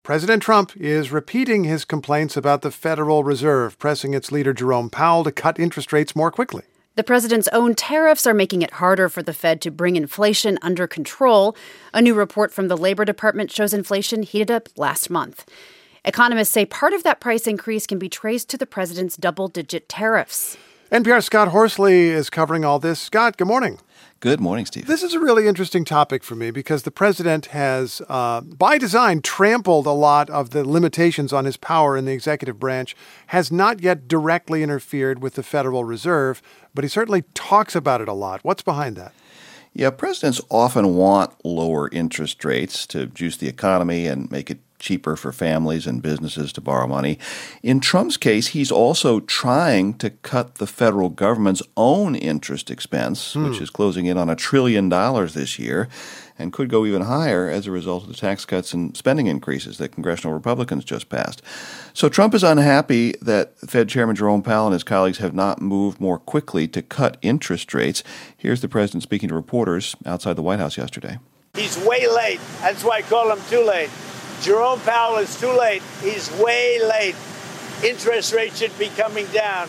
President Trump is repeating his complaints about the Federal Reserve, pressing its leader Jerome Powell to cut interest rates more quickly. The president's own tariffs are making it harder for the Fed to bring inflation under control. A new report from the Labor Department shows inflation heated up last month. Economists say part of that price increase can be traced to the president's double-digit tariffs. NPR's Scott Horsley is covering all this. Scott, good morning. Good morning, Steve. This is a really interesting topic for me because the president has, by design, trampled a lot of the limitations on his power in the executive branch, has not yet directly interfered with the Federal Reserve, but he certainly talks about it a lot. What's behind that? Yeah, presidents often want lower interest rates to juice the economy and make it cheaper for families and businesses to borrow money. In Trump's case, he's also trying to cut the federal government's own interest expense, which is closing in on $1 trillion this year, and could go even higher as a result of the tax cuts and spending increases that congressional Republicans just passed. So Trump is unhappy that Fed Chairman Jerome Powell and his colleagues have not moved more quickly to cut interest rates. Here's the president speaking to reporters outside the White House yesterday. He's way late. That's why I call him too late. Jerome Powell is too late. He's way late. Interest rates should be coming down.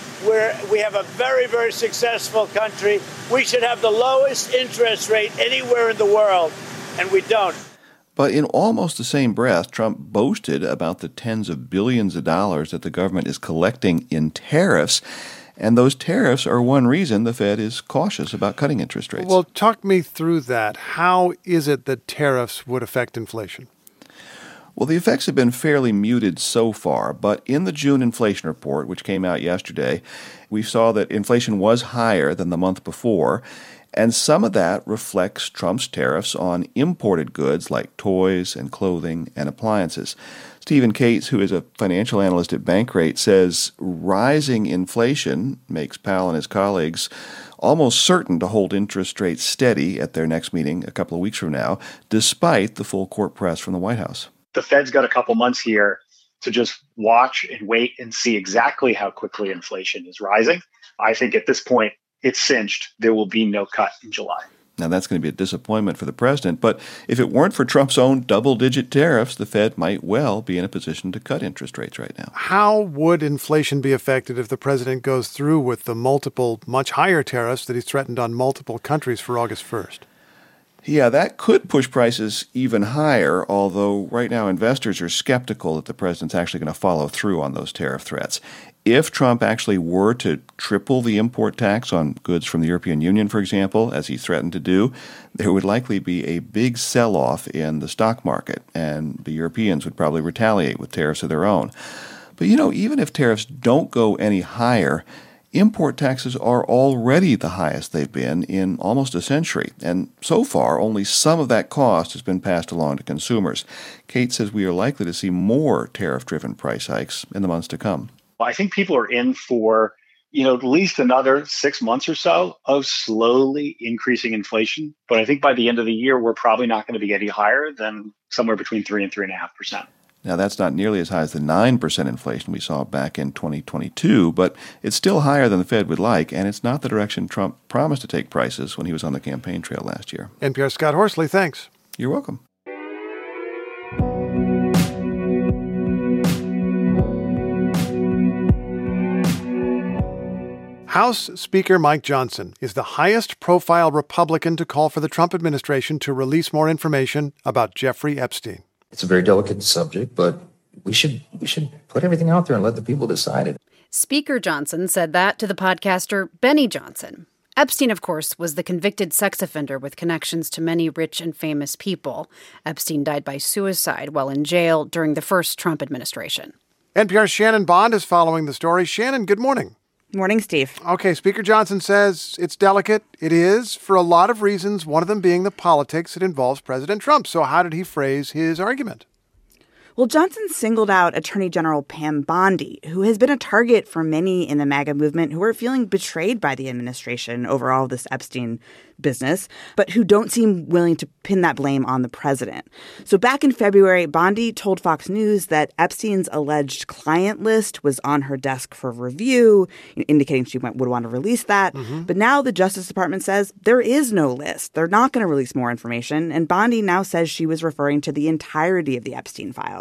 We have a very, very successful country. We should have the lowest interest rate anywhere in the world, and we don't. But in almost the same breath, Trump boasted about the tens of billions of dollars that the government is collecting in tariffs. And those tariffs are one reason the Fed is cautious about cutting interest rates. Well, talk me through that. How is it that tariffs would affect inflation? Well, the effects have been fairly muted so far, but in the June inflation report, which came out yesterday, we saw that inflation was higher than the month before, and some of that reflects Trump's tariffs on imported goods like toys and clothing and appliances. Stephen Cates, who is a financial analyst at Bankrate, says rising inflation makes Powell and his colleagues almost certain to hold interest rates steady at their next meeting a couple of weeks from now, despite the full court press from the White House. The Fed's got a couple months here to just watch and wait and see exactly how quickly inflation is rising. I think at this point, it's cinched. There will be no cut in July. Now, that's going to be a disappointment for the president, but if it weren't for Trump's own double-digit tariffs, the Fed might well be in a position to cut interest rates right now. How would inflation be affected if the president goes through with the multiple, much higher tariffs that he's threatened on multiple countries for August 1st? Yeah, that could push prices even higher, although right now investors are skeptical that the president's actually going to follow through on those tariff threats. If Trump actually were to triple the import tax on goods from the European Union, for example, as he threatened to do, there would likely be a big sell-off in the stock market, and the Europeans would probably retaliate with tariffs of their own. But, even if tariffs don't go any higher, import taxes are already the highest they've been in almost a century, and so far only some of that cost has been passed along to consumers. Kate says we are likely to see more tariff-driven price hikes in the months to come. I think people are in for, at least another 6 months or so of slowly increasing inflation. But I think by the end of the year, we're probably not going to be any higher than somewhere between 3 and 3.5%. Now, that's not nearly as high as the 9% inflation we saw back in 2022, but it's still higher than the Fed would like, and it's not the direction Trump promised to take prices when he was on the campaign trail last year. NPR Scott Horsley, thanks. You're welcome. House Speaker Mike Johnson is the highest-profile Republican to call for the Trump administration to release more information about Jeffrey Epstein. It's a very delicate subject, but we should put everything out there and let the people decide it. Speaker Johnson said that to the podcaster Benny Johnson. Epstein, of course, was the convicted sex offender with connections to many rich and famous people. Epstein died by suicide while in jail during the first Trump administration. NPR's Shannon Bond is following the story. Shannon, good morning. Morning, Steve. Okay, Speaker Johnson says it's delicate. It is, for a lot of reasons, one of them being the politics that involves President Trump. So how did he phrase his argument? Well, Johnson singled out Attorney General Pam Bondi, who has been a target for many in the MAGA movement who are feeling betrayed by the administration over all this Epstein business, but who don't seem willing to pin that blame on the president. So back in February, Bondi told Fox News that Epstein's alleged client list was on her desk for review, indicating she would want to release that. But now the Justice Department says there is no list. They're not going to release more information. And Bondi now says she was referring to the entirety of the Epstein files.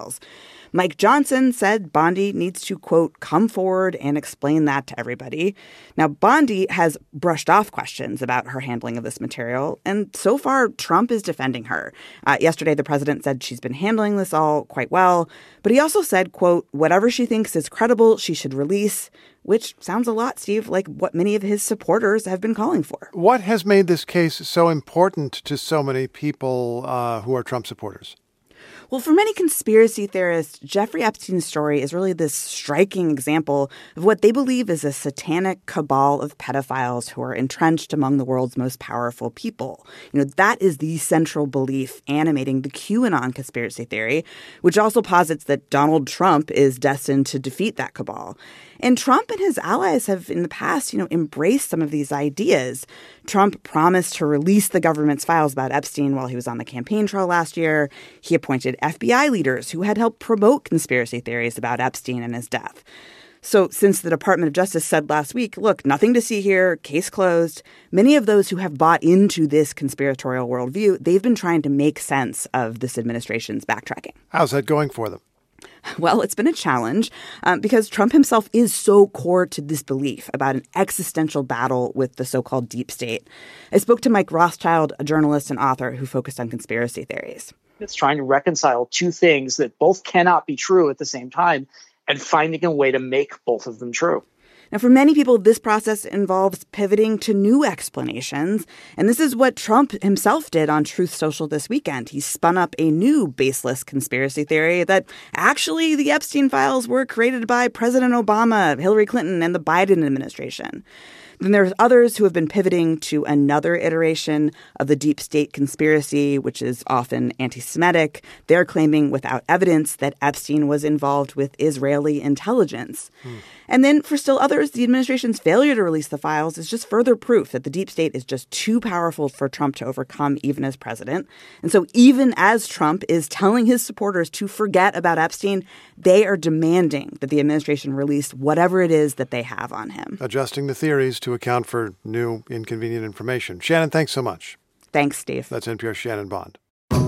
files. Mike Johnson said Bondi needs to, quote, come forward and explain that to everybody. Now, Bondi has brushed off questions about her handling of this material, and so far, Trump is defending her. Yesterday, the president said she's been handling this all quite well, but he also said, quote, whatever she thinks is credible, she should release, which sounds a lot, Steve, like what many of his supporters have been calling for. What has made this case so important to so many people who are Trump supporters? Well, for many conspiracy theorists, Jeffrey Epstein's story is really this striking example of what they believe is a satanic cabal of pedophiles who are entrenched among the world's most powerful people. That is the central belief animating the QAnon conspiracy theory, which also posits that Donald Trump is destined to defeat that cabal. And Trump and his allies have in the past, embraced some of these ideas. Trump promised to release the government's files about Epstein while he was on the campaign trail last year. He appointed FBI leaders who had helped promote conspiracy theories about Epstein and his death. So since the Department of Justice said last week, look, nothing to see here, case closed, many of those who have bought into this conspiratorial worldview, they've been trying to make sense of this administration's backtracking. How's that going for them? Well, it's been a challenge because Trump himself is so core to this belief about an existential battle with the so-called deep state. I spoke to Mike Rothschild, a journalist and author who focused on conspiracy theories. It's trying to reconcile two things that both cannot be true at the same time and finding a way to make both of them true. Now, for many people, this process involves pivoting to new explanations. And this is what Trump himself did on Truth Social this weekend. He spun up a new baseless conspiracy theory that actually the Epstein files were created by President Obama, Hillary Clinton, and the Biden administration. Then there's others who have been pivoting to another iteration of the deep state conspiracy, which is often anti-Semitic. They're claiming without evidence that Epstein was involved with Israeli intelligence. And then for still others, the administration's failure to release the files is just further proof that the deep state is just too powerful for Trump to overcome even as president. And so even as Trump is telling his supporters to forget about Epstein, they are demanding that the administration release whatever it is that they have on him. Adjusting the theories to account for new inconvenient information. Shannon, thanks so much. Thanks, Steve. That's NPR's Shannon Bond.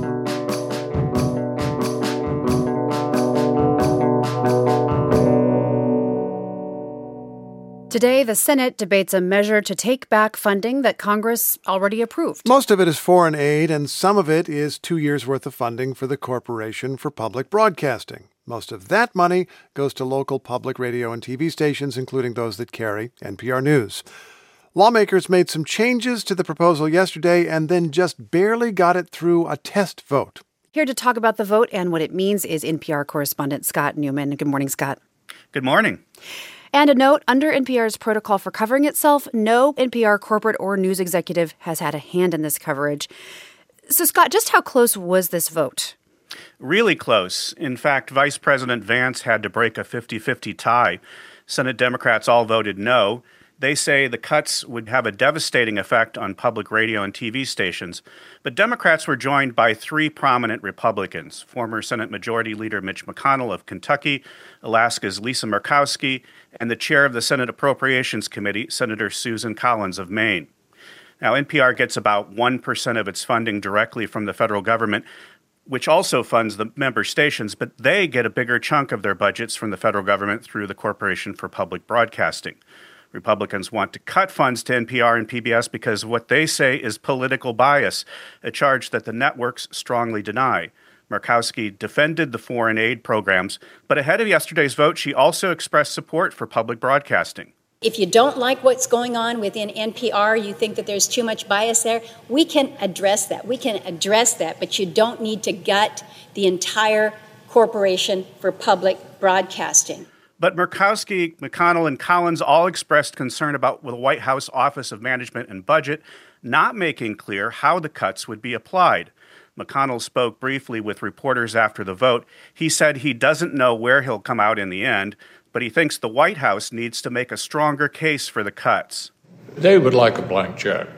Today, the Senate debates a measure to take back funding that Congress already approved. Most of it is foreign aid, and some of it is 2 years' worth of funding for the Corporation for Public Broadcasting. Most of that money goes to local public radio and TV stations, including those that carry NPR News. Lawmakers made some changes to the proposal yesterday and then just barely got it through a test vote. Here to talk about the vote and what it means is NPR correspondent Scott Newman. Good morning, Scott. Good morning. And a note, under NPR's protocol for covering itself, no NPR corporate or news executive has had a hand in this coverage. So, Scott, just how close was this vote? Really close. In fact, Vice President Vance had to break a 50-50 tie. Senate Democrats all voted no. They say the cuts would have a devastating effect on public radio and TV stations. But Democrats were joined by three prominent Republicans: former Senate Majority Leader Mitch McConnell of Kentucky, Alaska's Lisa Murkowski, and the chair of the Senate Appropriations Committee, Senator Susan Collins of Maine. Now, NPR gets about 1% of its funding directly from the federal government, which also funds the member stations, but they get a bigger chunk of their budgets from the federal government through the Corporation for Public Broadcasting. Republicans want to cut funds to NPR and PBS because of what they say is political bias, a charge that the networks strongly deny. Murkowski defended the foreign aid programs, but ahead of yesterday's vote, she also expressed support for public broadcasting. If you don't like what's going on within NPR, you think that there's too much bias there, we can address that. But you don't need to gut the entire Corporation for Public Broadcasting. But Murkowski, McConnell, and Collins all expressed concern about the White House Office of Management and Budget not making clear how the cuts would be applied. McConnell spoke briefly with reporters after the vote. He said he doesn't know where he'll come out in the end, but he thinks the White House needs to make a stronger case for the cuts. They would like a blank check.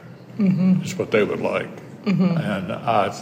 Is what they would like. And I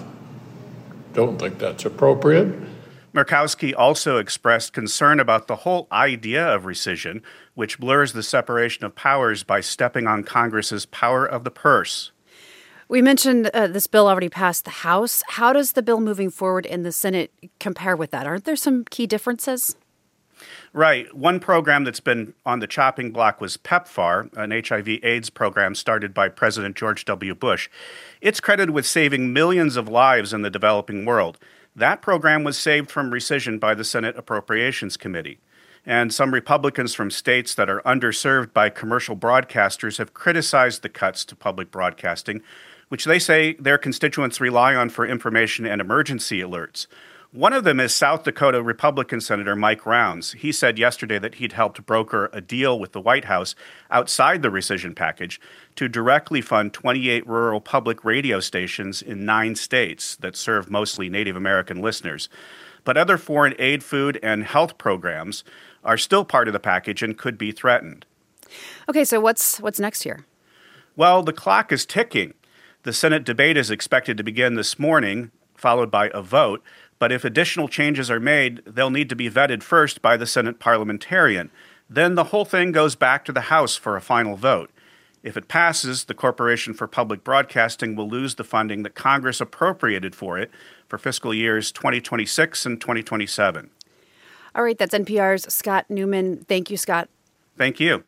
don't think that's appropriate. Murkowski also expressed concern about the whole idea of rescission, which blurs the separation of powers by stepping on Congress's power of the purse. We mentioned this bill already passed the House. How does the bill moving forward in the Senate compare with that? Aren't there some key differences? Right. One program that's been on the chopping block was PEPFAR, an HIV/AIDS program started by President George W. Bush. It's credited with saving millions of lives in the developing world. That program was saved from rescission by the Senate Appropriations Committee. And some Republicans from states that are underserved by commercial broadcasters have criticized the cuts to public broadcasting, which they say their constituents rely on for information and emergency alerts. One of them is South Dakota Republican Senator Mike Rounds. He said yesterday that he'd helped broker a deal with the White House outside the rescission package to directly fund 28 rural public radio stations in 9 states that serve mostly Native American listeners. But other foreign aid, food, and health programs are still part of the package and could be threatened. Okay, so what's next here? Well, the clock is ticking. The Senate debate is expected to begin this morning, followed by a vote. But if additional changes are made, they'll need to be vetted first by the Senate parliamentarian. Then the whole thing goes back to the House for a final vote. If it passes, the Corporation for Public Broadcasting will lose the funding that Congress appropriated for it for fiscal years 2026 and 2027. All right, that's NPR's Scott Newman. Thank you, Scott. Thank you.